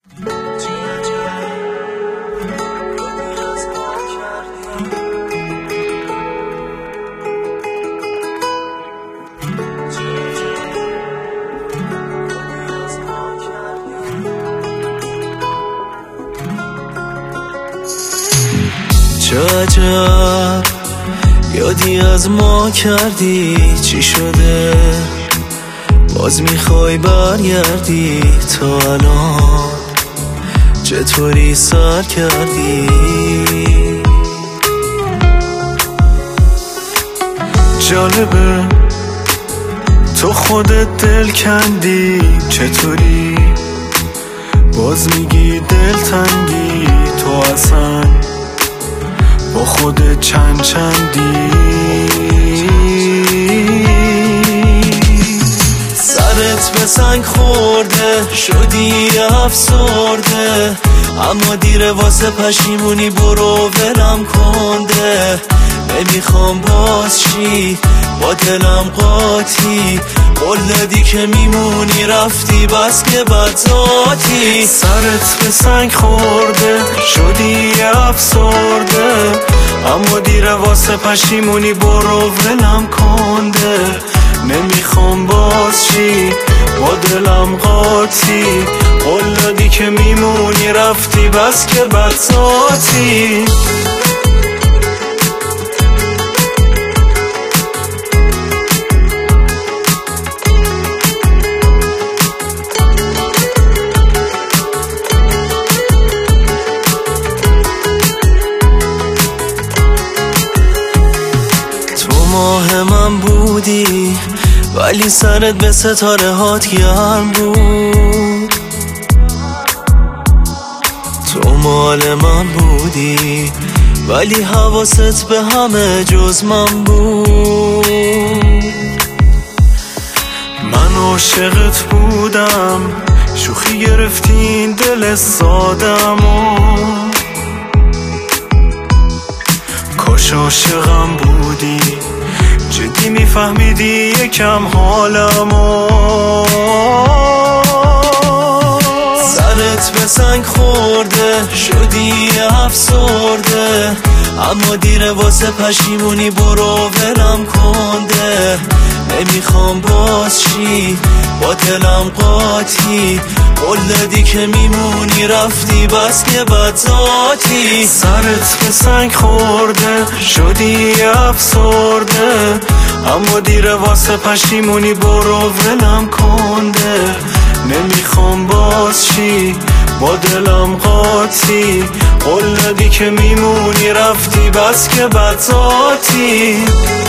چه عجب یادی از ما کردی، چی شده باز میخوای برگردی؟ تا الان چطوری سر کردی؟ جالبه تو خودت دل کندی، چطوری باز میگی دل تنگی؟ تو اصلا با خودت چندی؟ سرت به سنگ خورده شدی افسرده، اما دیره واسه پشیمونی، برو ولم کنده. نمیخوام باز چی با دلم قاطی، قول دادی که میمونی رفتی بس که بد ذاتی. سرت به سنگ خورده شدی افسرده، اما دیره واسه پشیمونی، برو ولم کنده. نمیخوام باز چی با دلم قاطی، قول دادی که میمونی رفتی بس که بد ذاتی. ماه من بودی ولی سرت به ستاره هات گرم بود. تو مال من بودی ولی حواست به همه جز من بود. من عاشقت بودم، شوخی گرفتین دل سادم و کاش عاشقم بودی، جدی میفهمیدی یکم حالمو. سرت به سنگ خورده شدی افسرده، اما دیره واسه پشیمونی، برو ولم کنده. نمیخوام باز چی با دلم قاطی، قول دادی که میمونی رفتی بس که بد ذاتی. سرت به سنگ خورده شدی افسرده، اما دیره واسه پشیمونی، برو ولم کنده. نمیخوام باز چی با دلم قاطی، قول دادی که میمونی رفتی بس که بد ذاتی.